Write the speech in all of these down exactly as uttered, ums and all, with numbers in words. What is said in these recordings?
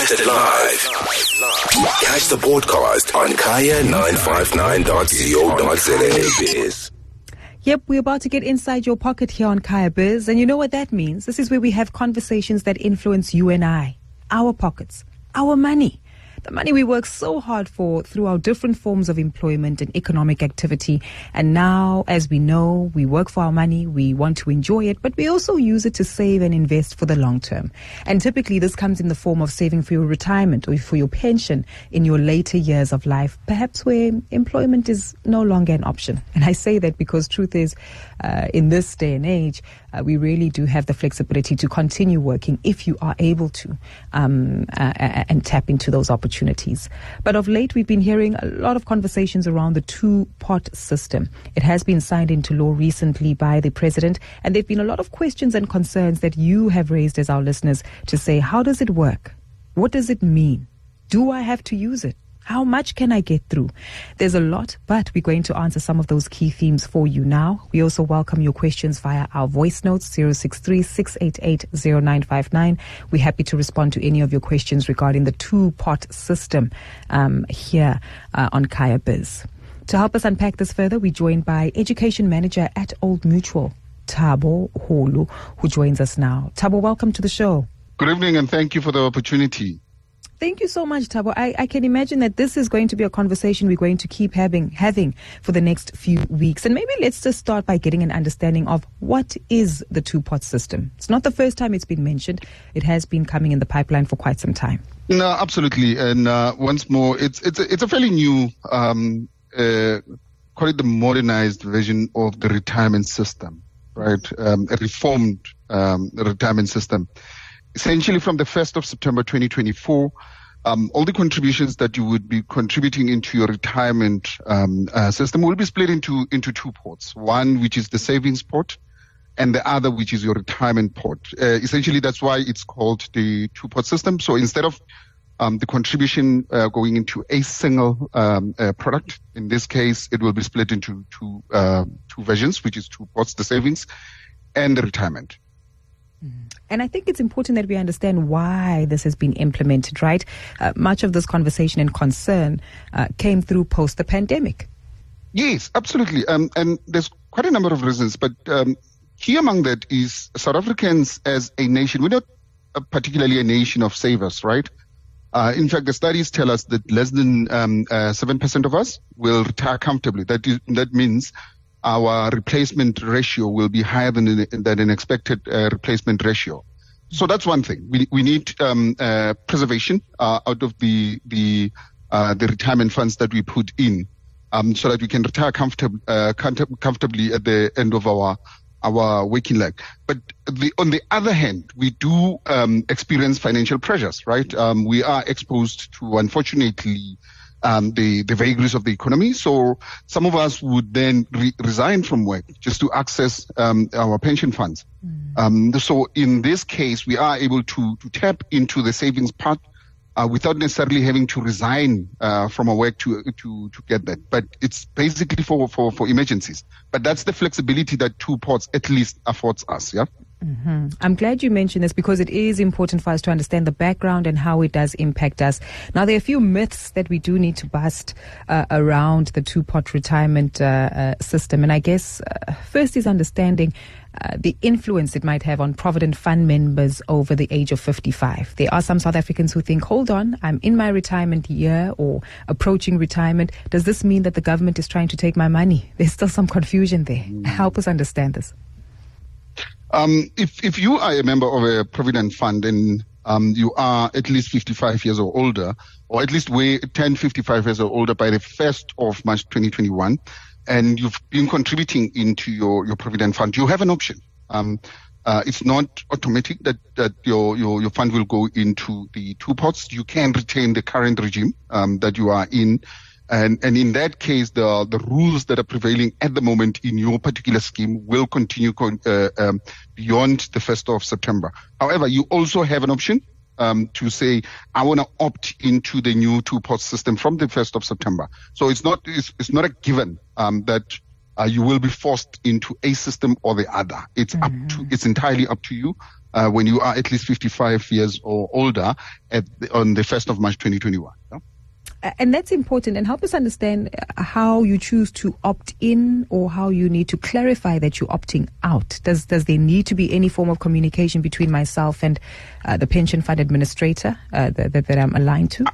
Broadcasted live. Catch the podcast on kaya nine five nine dot co dot za. Yep, we're about to get inside your pocket here on Kaya Biz. And you know what that means? This is where we have conversations that influence you and I, our pockets, our money. The money we work so hard for through our different forms of employment and economic activity. And now, as we know, we work for our money, we want to enjoy it, but we also use it to save and invest for the long term. And typically this comes in the form of saving for your retirement or for your pension in your later years of life, perhaps where employment is no longer an option. And I say that because truth is, uh, in this day and age, uh, we really do have the flexibility to continue working if you are able to um, uh, and tap into those opportunities. Opportunities. But of late, we've been hearing a lot of conversations around the two-pot system. It has been signed into law recently by the president, and there have been a lot of questions and concerns that you have raised as our listeners to say, how does it work? What does it mean? Do I have to use it? How much can I get through? There's a lot, but we're going to answer some of those key themes for you now. We also welcome your questions via our voice notes, zero six three, six eight eight, zero nine five nine. We're happy to respond to any of your questions regarding the two-pot system um, here uh, on Kaya Biz. To help us unpack this further, we're joined by Education Manager at Old Mutual, Thabo Holu, who joins us now. Thabo, welcome to the show. Good evening, and thank you for the opportunity. Thank you so much, Thabo. I, I can imagine that this is going to be a conversation we're going to keep having having for the next few weeks. And maybe let's just start by getting an understanding of what is the two-pot system. It's not the first time it's been mentioned. It has been coming in the pipeline for quite some time. No, absolutely. And uh, once more, it's it's a, it's a fairly new, um, uh, call it the modernized version of the retirement system, right? Um, a reformed um, retirement system. Essentially, from the first of September twenty twenty-four, um, all the contributions that you would be contributing into your retirement um, uh, system will be split into into two pots. One, which is the savings pot, and the other, which is your retirement pot. Uh, essentially, that's why it's called the two-pot system. So instead of um, the contribution uh, going into a single um, uh, product, in this case, it will be split into two uh, two versions, which is two pots: the savings and the retirement. And I think it's important that we understand why this has been implemented, right? Uh, much of this conversation and concern uh, came through post the pandemic. Yes, absolutely. Um, and there's quite a number of reasons, but um, key among that is South Africans as a nation. We're not a particularly a nation of savers, right? Uh, in fact, the studies tell us that less than um, uh, seven percent of us will retire comfortably. That is, that means our replacement ratio will be higher than than an expected uh, replacement ratio. So that's one thing. We we need um, uh, preservation uh, out of the the uh, the retirement funds that we put in, um, so that we can retire comfortab- uh, comfort- comfortably at the end of our our working life. But the, on the other hand, we do um, experience financial pressures, right? Um, we are exposed to, unfortunately, Um, the, the vagaries of the economy. So some of us would then re- resign from work just to access um, our pension funds. Mm. Um, so in this case, we are able to, to tap into the savings part uh, without necessarily having to resign uh, from our work to, to, to get that. But it's basically for, for, for emergencies. But that's the flexibility that two pots at least affords us, yeah? Mm-hmm. I'm glad you mentioned this because it is important for us to understand the background and how it does impact us. Now, there are a few myths that we do need to bust uh, around the two-pot retirement uh, uh, system. And I guess uh, first is understanding uh, the influence it might have on Provident Fund members over the age of fifty-five. There are some South Africans who think, hold on, I'm in my retirement year or approaching retirement. Does this mean that the government is trying to take my money? There's still some confusion there. Mm. Help us understand this. Um, if, if you are a member of a provident fund and um, you are at least fifty-five years or older, or at least way ten, fifty-five years or older by the first of March twenty twenty-one, and you've been contributing into your, your provident fund, you have an option. Um, uh, it's not automatic that, that your, your, your fund will go into the two pots. You can retain the current regime um, that you are in. And, and in that case, the, the rules that are prevailing at the moment in your particular scheme will continue con, uh, um, beyond the first of September. However, you also have an option um, to say, I want to opt into the new two-pot system from the first of September. So it's not it's, it's not a given um, that uh, you will be forced into a system or the other. It's mm-hmm. up to it's entirely up to you. uh, when you are at least fifty-five years or older at the, on the first of March twenty twenty-one. Yeah? And that's important. And help us understand how you choose to opt in or how you need to clarify that you're opting out. Does does there need to be any form of communication between myself and uh, the pension fund administrator uh, that, that, that I'm aligned to?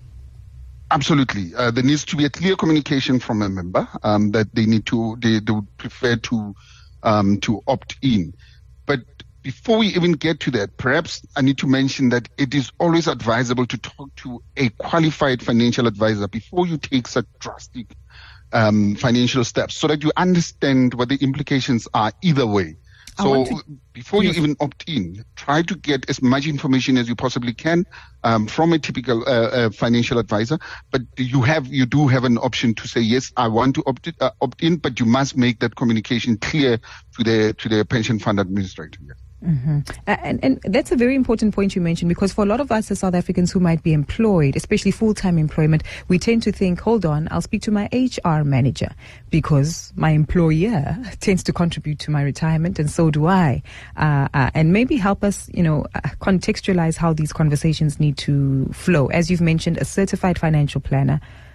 Absolutely. Uh, there needs to be a clear communication from a member um, that they need to, they, they would prefer to, um, to opt in. But before we even get to that, perhaps I need to mention that it is always advisable to talk to a qualified financial advisor before you take such drastic um, financial steps so that you understand what the implications are either way. So to, before yes. you even opt in, try to get as much information as you possibly can um, from a typical uh, uh, financial advisor. But you have, you do have an option to say, yes, I want to opt, uh, opt in, but you must make that communication clear to the to the pension fund administrator. Yes. Mm-hmm. Uh, and, and that's a very important point you mentioned, because for a lot of us as South Africans who might be employed, especially full-time employment, we tend to think, hold on, I'll speak to my H R manager because my employer tends to contribute to my retirement and so do I. Uh, uh, and maybe help us, you know, uh, contextualize how these conversations need to flow. As you've mentioned, a certified financial planner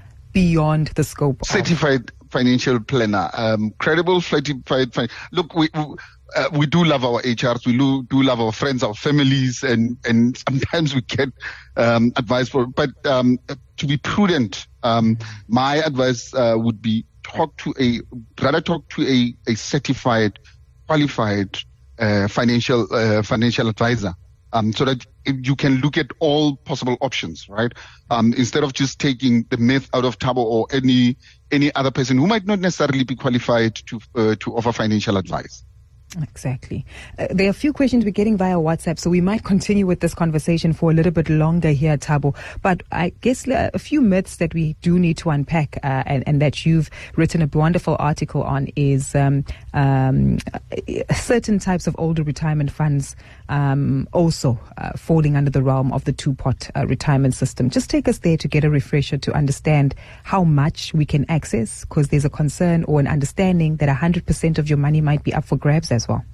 beyond the scope of... Certified financial planner, um, credible, certified... Fin- Look, we... we Uh, we do love our H Rs. We do, do love our friends, our families, and, and sometimes we get um, advice for. But um, to be prudent, um, my advice uh, would be talk to a rather talk to a, a certified, qualified uh, financial uh, financial advisor, um, so that you can look at all possible options, right? Um, instead of just taking the myth out of Thabo or any any other person who might not necessarily be qualified to uh, to offer financial advice. Exactly. Uh, there are a few questions we're getting via WhatsApp, so we might continue with this conversation for a little bit longer here, Thabo. But I guess uh, a few myths that we do need to unpack uh, and, and that you've written a wonderful article on is um, um, certain types of older retirement funds um, also uh, falling under the realm of the two-pot uh, retirement system. Just take us there to get a refresher to understand how much we can access, because there's a concern or an understanding that one hundred percent of your money might be up for grabs as well.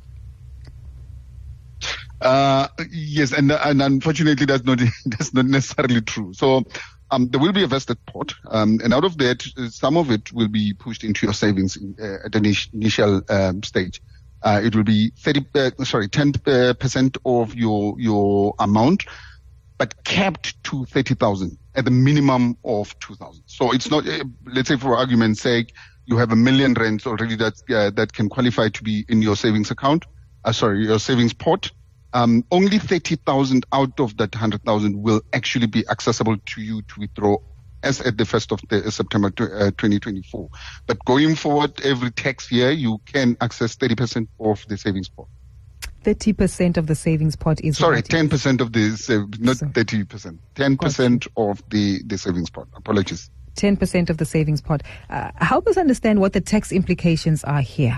Uh, yes, and and unfortunately, that's not that's not necessarily true. So, um, there will be a vested pot, um, and out of that, some of it will be pushed into your savings in, uh, at the initial um, stage. Uh, it will be thirty, uh, sorry, ten percent of your your amount, but capped to thirty thousand at the minimum of two thousand. So it's not, uh, let's say for argument's sake, you have a million rands already that uh, that can qualify to be in your savings account. Uh, sorry, your savings pot. Um, only thirty thousand out of that one hundred thousand will actually be accessible to you to withdraw as at the first of the, uh, September twenty twenty-four. But going forward, every tax year, you can access thirty percent of the savings pot. thirty percent of the savings pot is... Sorry, ten percent of the, uh, not so, thirty percent, ten percent of the, the savings pot. Apologies. ten percent of the savings pot. Uh, help us understand what the tax implications are here.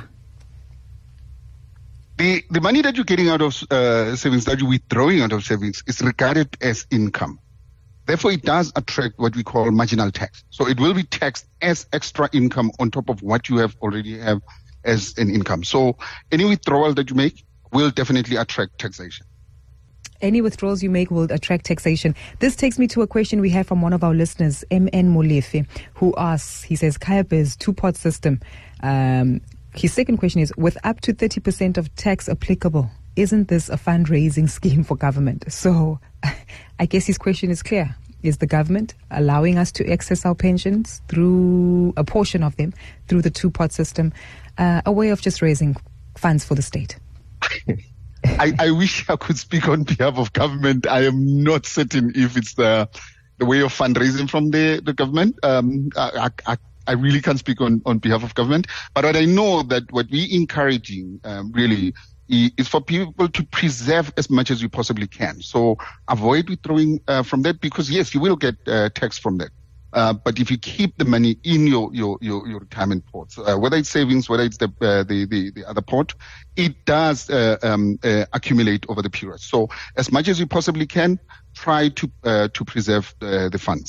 The the money that you're getting out of uh, savings, that you're withdrawing out of savings, is regarded as income. Therefore, it does attract what we call marginal tax. So it will be taxed as extra income on top of what you have already have as an income. So any withdrawal that you make will definitely attract taxation. Any withdrawals you make will attract taxation. This takes me to a question we have from one of our listeners, M N Molefe, who asks, he says, Kayabiz, two-pot system. Um, his second question is, with up to thirty percent of tax applicable, isn't this a fundraising scheme for government? So I guess his question is clear. Is the government allowing us to access our pensions through a portion of them, through the two-pot system, uh, a way of just raising funds for the state? I, I wish I could speak on behalf of government. I am not certain if it's the the way of fundraising from the, the government. Um, I, I, I really can't speak on, on behalf of government. But what I know that what we're encouraging um, really is for people to preserve as much as you possibly can. So avoid withdrawing uh, from that, because, yes, you will get uh, tax from that. Uh, but if you keep the money in your, your, your, your retirement pot, uh, whether it's savings, whether it's the, uh, the, the, the other pot, it does, uh, um, uh, accumulate over the period. So as much as you possibly can, try to, uh, to preserve the, the funds.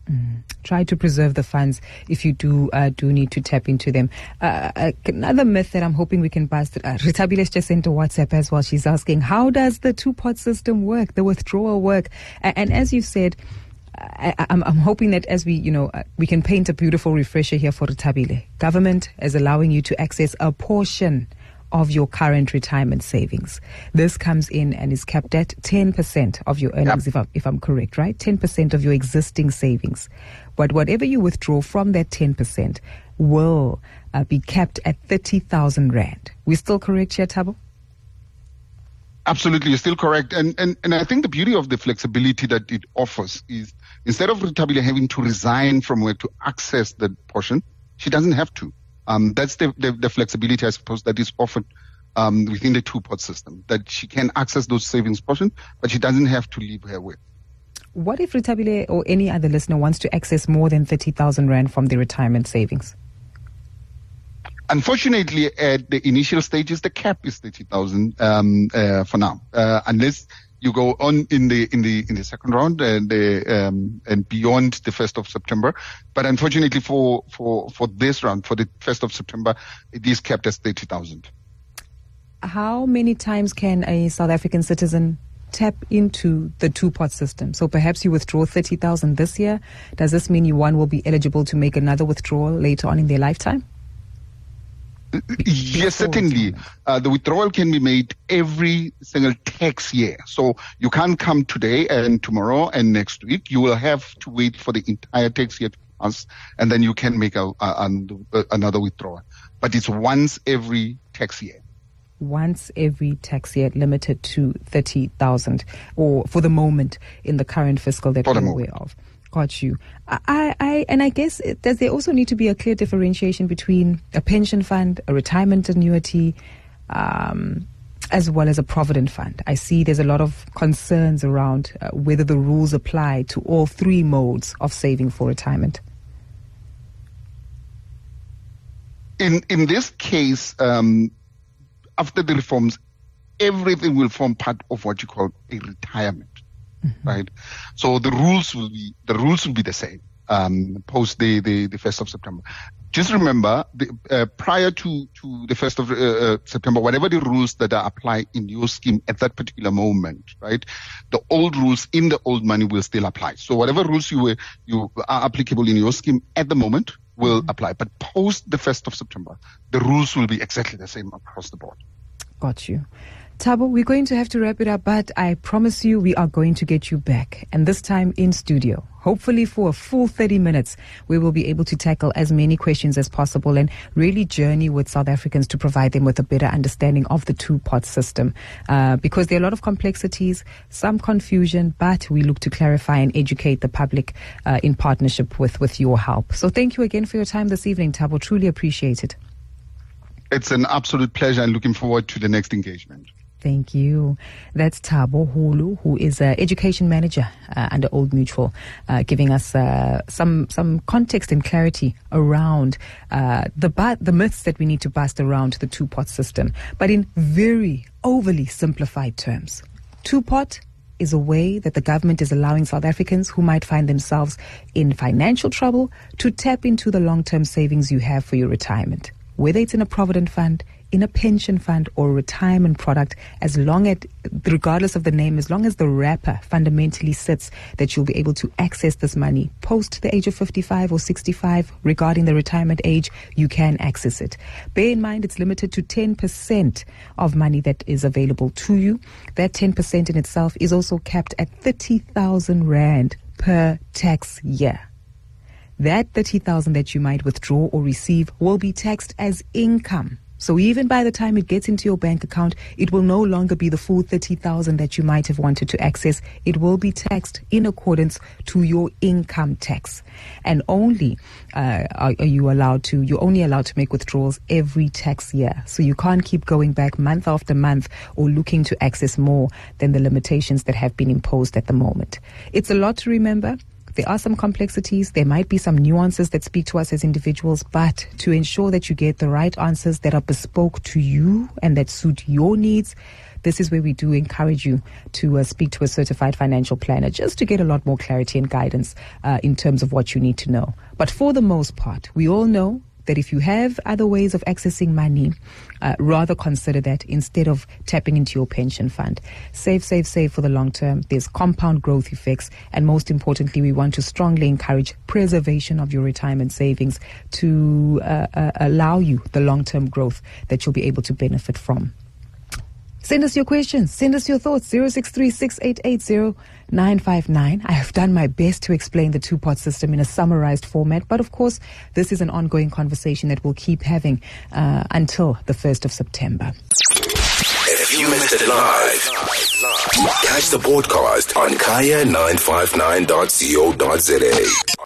Mm. Try to preserve the funds if you do uh, do need to tap into them. Uh, uh, another myth that I'm hoping we can bust. Uh, Ritabile's just sent a WhatsApp as well. She's asking, how does the two-pot system work, the withdrawal work? And, and as you said, I, I'm, I'm hoping that as we, you know, uh, we can paint a beautiful refresher here for Ritabile. Government is allowing you to access a portion of your current retirement savings. This comes in and is capped at ten percent of your earnings, yep. if, I'm, if I'm correct, right? ten percent of your existing savings. But whatever you withdraw from that ten percent will uh, be capped at thirty thousand rand. We still correct here, Thabo? Absolutely, you're still correct. And, and, and I think the beauty of the flexibility that it offers is instead of Ritabile having to resign from work to access the portion, she doesn't have to. Um, that's the, the, the flexibility, I suppose, that is offered um, within the two-pot system, that she can access those savings portion, but she doesn't have to leave her work. What if Ritabile or any other listener wants to access more than thirty thousand rand from the retirement savings? Unfortunately, at the initial stages, the cap is thirty thousand um, uh, for now, uh, unless you go on in the in the in the second round and the um, and beyond the first of September. But unfortunately, for for for this round, for the first of September, it is capped as thirty thousand. How many times can a South African citizen tap into the two-pot system? So perhaps you withdraw thirty thousand this year. Does this mean you one will be eligible to make another withdrawal later on in their lifetime? Yes, certainly. Uh, the withdrawal can be made every single tax year. So you can't come today and tomorrow and next week. You will have to wait for the entire tax year to pass, and then you can make a, a, a, another withdrawal. But it's once every tax year. Once every tax year, limited to thirty thousand, or for the moment in the current fiscal that we're aware of. Got you. I, I, and I guess it, does there also need to be a clear differentiation between a pension fund, a retirement annuity, um, as well as a provident fund? I see there's a lot of concerns around uh, whether the rules apply to all three modes of saving for retirement. In in this case, um, after the reforms, everything will form part of what you call a retirement. Mm-hmm. Right, so the rules will be the rules will be the same um, post the, the the first of September. Just remember, the, uh, prior to to the first of uh, September, whatever the rules that are applied in your scheme at that particular moment, right, the old rules in the old money will still apply. So whatever rules you were you are applicable in your scheme at the moment will mm-hmm. apply, but post the first of September, the rules will be exactly the same across the board. Got you. Thabo, we're going to have to wrap it up, but I promise you we are going to get you back, and this time in studio. Hopefully for a full thirty minutes, we will be able to tackle as many questions as possible and really journey with South Africans to provide them with a better understanding of the two-pot system. Uh, because there are a lot of complexities, some confusion, but we look to clarify and educate the public uh, in partnership with, with your help. So thank you again for your time this evening, Thabo. Truly appreciate it. It's an absolute pleasure, and looking forward to the next engagement. Thank you. That's Thabo Hulu, who is an education manager uh, under Old Mutual, uh, giving us uh, some some context and clarity around uh, the bu- the myths that we need to bust around the two-pot system, but in very overly simplified terms. Two-pot is a way that the government is allowing South Africans who might find themselves in financial trouble to tap into the long-term savings you have for your retirement, whether it's in a provident fund, in a pension fund, or a retirement product, as long as, regardless of the name, as long as the wrapper fundamentally sits that you'll be able to access this money post the age of fifty-five or sixty-five, regarding the retirement age, you can access it. Bear in mind, it's limited to ten percent of money that is available to you. That ten percent in itself is also capped at thirty thousand rand per tax year. That thirty thousand that you might withdraw or receive will be taxed as income. So even by the time it gets into your bank account, it will no longer be the full thirty thousand that you might have wanted to access. It will be taxed in accordance to your income tax. And only uh, are, are you allowed to, you're only allowed to make withdrawals every tax year. So you can't keep going back month after month or looking to access more than the limitations that have been imposed at the moment. It's a lot to remember. There are some complexities. There might be some nuances that speak to us as individuals, but to ensure that you get the right answers that are bespoke to you and that suit your needs, this is where we do encourage you to uh, speak to a certified financial planner just to get a lot more clarity and guidance uh, in terms of what you need to know. But for the most part, we all know that if you have other ways of accessing money, uh, rather consider that instead of tapping into your pension fund. Save, save, save for the long term. There's compound growth effects. And most importantly, we want to strongly encourage preservation of your retirement savings to uh, uh, allow you the long-term growth that you'll be able to benefit from. Send us your questions. Send us your thoughts. zero six three, six eight eight, zero nine five nine. I have done my best to explain the two-part system in a summarized format. But of course, this is an ongoing conversation that we'll keep having uh, until the first of September. If you missed it live, catch the podcast on kaya nine five nine dot co dot za.